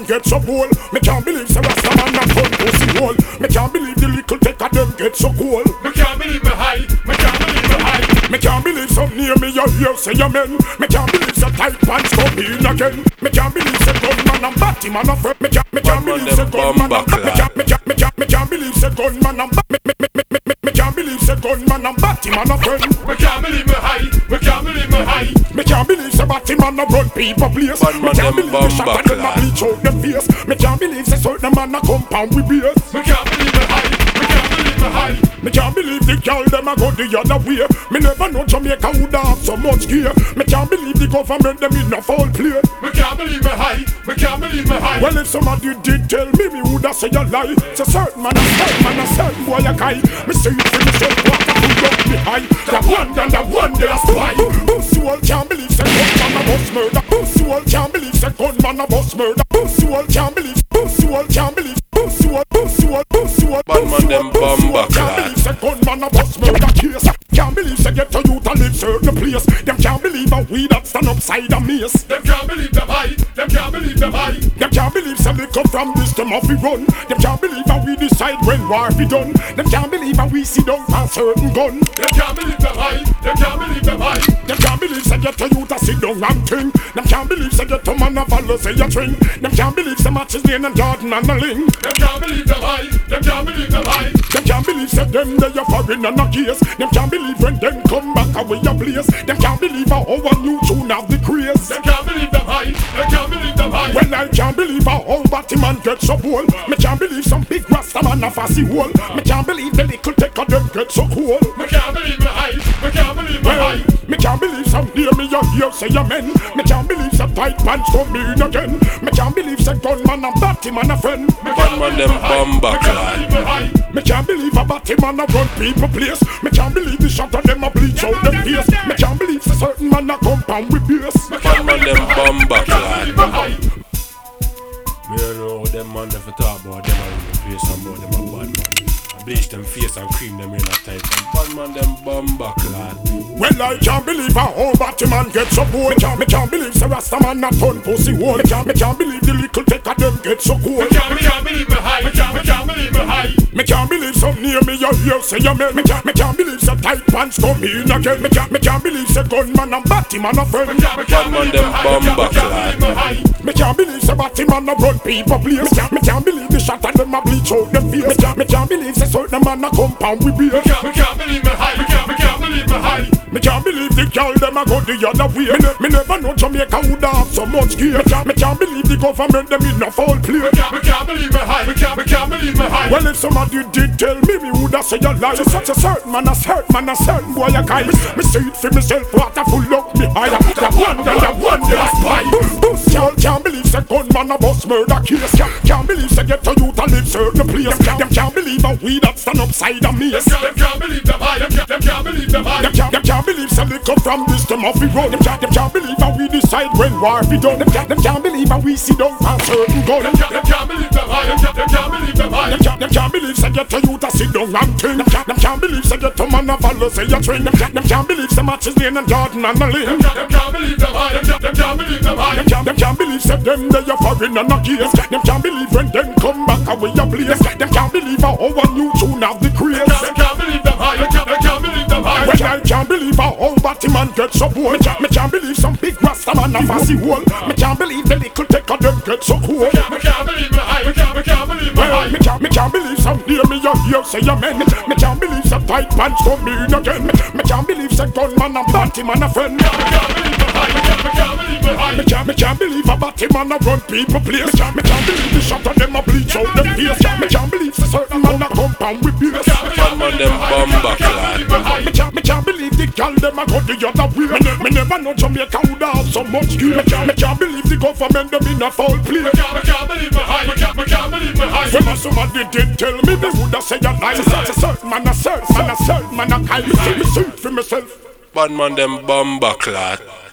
get so bold. Me can't believe say Rasta man a fun pussy hole. Me can't believe the little take of them get so cool. Me can't believe me high, me can't believe me high. Me can't believe some near me you hear say you men. Me can't believe say tight pants come in again. Me can't believe say gunman and batty man a friend. Me can't believe say gunman and me can't believe say gunman and me can't believe say gunman and batty man a friend. Me can't believe me high, me can't believe me high. Me can't believe say batty man a run people place. Me can't believe the shot of them a bleach out them face. Me can't believe say certain man a compound with beers. Me can't believe me high, me can't believe me high. Me can't believe the girl them a go the other way. Me never know Jamaica would have so much gear. Me can't believe the government them in a foul play. Me can't believe me high, me can't believe me high. Well, if somebody did tell me woulda say a lie. So certain man a certain boy a guy. Me say it for myself, what a fool up me high. The one and the one there's why. Who's all can't believe say gunman a bus murder. Who's all can't believe say gunman a bus murder. Who's all can't believe. Who's all can't believe. Who's all Batman them bomba clad. Say gunman a bus murder case. Can't believe say get to you to live certain place. Them can't believe a we that stand upside a mace. Them can't believe them high, them can't believe them high. Them can't believe say they come from this them off we run. Them can't believe how we decide when war be done. Them can't believe how we see down a certain gun. Them can't believe them high, them can't believe them high. Them can't believe say get to you to sit down and think. Them can't believe say get to man a follow say a string. Them can't believe say matches Lane and Jordan and a Ling. Them can't believe them high, them can't believe them high. Them can't believe say them they a foreign and a case. Them can't believe when them come back away a place. Them can't believe how a new tune have the craze. Them can't believe them high, them can't believe them high. Well, I can't believe how Batman get so bold. Me can't believe some big Rasta man a fussy hole. Me can't believe the little take of them get so cool. Me can't believe me high, me can't believe me high. Me can't believe some near me you hear say amen. Me can't believe some tight pants come in again. Me can't believe some gunman and Batman a friend. Batman them bomba clad. Me can't believe a Batman a run people place. Me can't believe the shot of them a bleach out them face. Me can't believe a certain man a compound with beers. Batman them bomba clad. Me don't know how them man never talk about them and face and about them a bad man. I bleach them face and cream them in a type. Batman them bomba clad. Well, I can't believe a whole Batman get so bold. Me can't believe say Rasta man a ton pussy hole. Me can't believe the little take of them get so cool. Me can't believe me high, me can't believe me high. Me can't believe some near me you hear say amen. Me can't believe say tight pants come in again. Me can't believe say gunman and Batman a friend. Batman them bomba clad. Me can't believe say Batman a run people place. Me can't believe the shot of them a bleach out them face. Me can't believe say certain man a compound with beer. Me can't believe me high, me can't believe me high. Me can't believe the girl them a go the other way. Me never know Jamaica would have so much gear. Me can't believe the government them in a foul play. Me can't believe me high, me can't believe me high. Well, if somebody did tell me woulda say a lie. Such a certain man a certain boy a guy. Me say it for myself, what a full up me high. The one there's spy. Y'all can't believe say gunman a bus murder case. Can't believe say get to you to live certain place. Them can't believe a we that stand upside a mace. Them can't believe them high, them can't believe them high. Them can't believe say they come from this them off we road. Them can't believe how we decide when war be done. Them can't believe how we see down a certain gun. Them can't believe them high, them can't believe them high. Them can't believe say get to you to sit down and think. Them can't believe say get to man a follow say a train. Them can't believe say matches Lane and Jordan and a Ling. Them can't believe them high, them can't believe them high. Them can't believe say them they a foreign and a case. Them can't believe when them come back away a place. Them can't believe how a new tune have the craze. Them can't believe them high, them can't believe them high. Well, I can't believe how Batman get so bold. Me can't believe some big Rasta man a fussy hole. Me can't believe the little take of them get so cool. Me can't believe me high, me can't believe me high. Me can't believe some near me you hear say amen. Me can't believe some tight pants come in again. Me can't believe some gunman and Batman a friend. Me can't believe me high, me can't believe me high. Me can't believe a Batman a run people place. Me can't believe the shot of them a bleach out them face. Me can't believe a certain man a compound with beers. Batman them bomba clad. Me can't believe the girl them a go the other way. Me never know Jamaica would have so much gear. Me can't believe the government them in a foul play. Me can't believe me high, me can't believe me high. When somebody did tell me they woulda say a lie. Such a certain man a certain man a guy. Me see it for myself. Batman them bomba clad.